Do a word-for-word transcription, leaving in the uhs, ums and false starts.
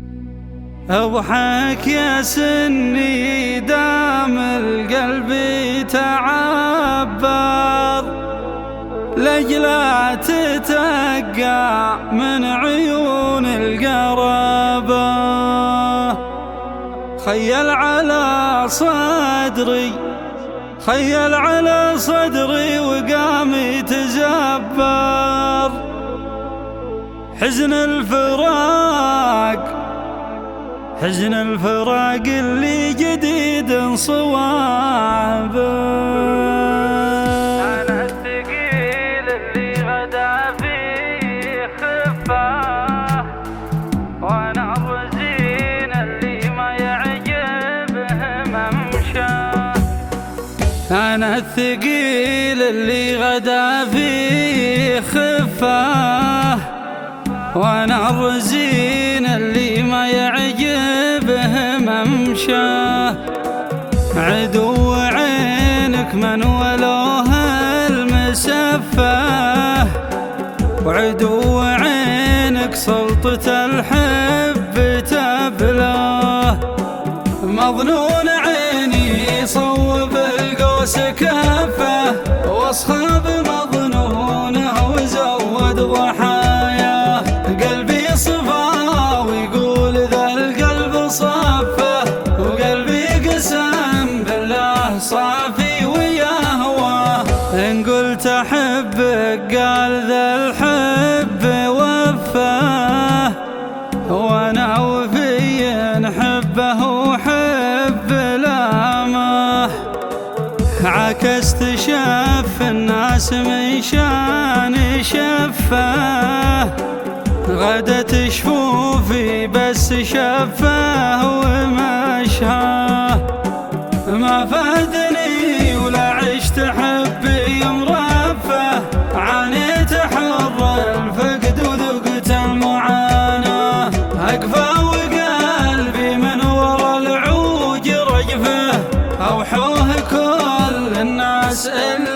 اضحك يا سني دام القلب يتعبر، لجلا تتقع من عيون القرابة. خيل على صدري خيل على صدري وقام يتزبر، حزن الفراق حزن الفراق اللي جديد صوابه. أنا الثقيل اللي غدا فيه خفاه، وأنا الرزين اللي ما يعجبه ممشاه. أنا الثقيل اللي غدا فيه خفاه، وأنا الرزين اللي ما يعجبه ممشاه. عدو عينك من ولوه المسفاه، وعدو عينك سلطة الحب تبلاه. مظنون عيني صوب القوس كفه، واصخاب مظنونه وزود ضحاياه. قلبي صفا ويقول ذا القلب صفه، وقلبي قسم بالله صافي ويهواه. إن قلت أحبك قال ذا الحب وفاه، وأنا وفي حبه وحب لامه. عكست شف الناس من شان شفاه، غدت شفوفي بس شفاه ومشاه. ما فادني ولا عشت حبي مرفه، عانيت حر الفقد وذقت المعاناة. أقفى وقلبي من ورا العوج رجفه، أوحوه كل الناس